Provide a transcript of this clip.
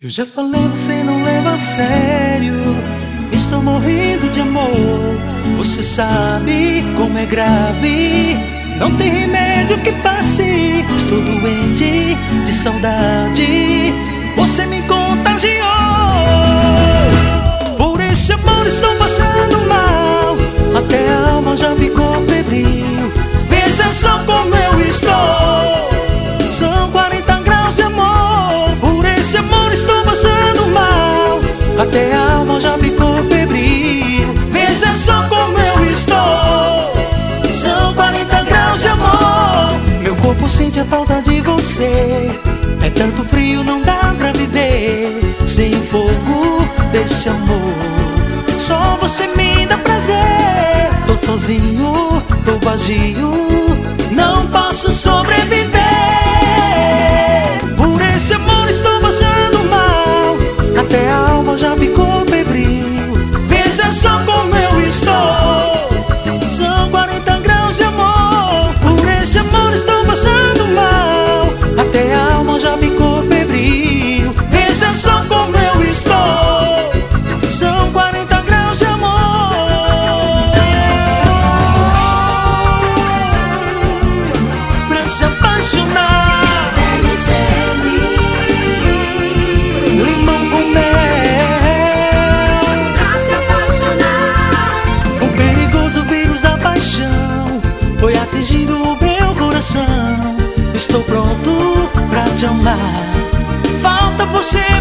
Eu já falei, você não leva a sério. Estou morrendo de amor. Você sabe como é grave. Não tem remédio que passe. Estou doente de saudade. Você me contagiou. Por esse amor estou passando mal. Até a alma já ficou febril. Veja só como eu estou. São 40 graus de amor. Por esse amor estou passando mal. Até a alma já ficou febril. Veja só como eu estou. São 40 graus de amor. Meu corpo sente a falta de você. É tanto frio, não dá pra viver sem o fogo desse amor. Só você me dá prazer. Tô sozinho, tô vazio, não posso sobreviver. Por esse amor estou passando mal. Até a alma já ficou febril. Veja só como eu estou. São 40 graus de amor. Por esse amor estou passando mal. Até a alma já ficou febril. Veja só como eu estou. São 40 graus de amor. Pra se apaixonar, limão com mel. Pra se apaixonar, O perigoso vírus da paixão foi atingindo o meu coração. Estou pronto pra te amar. Falta você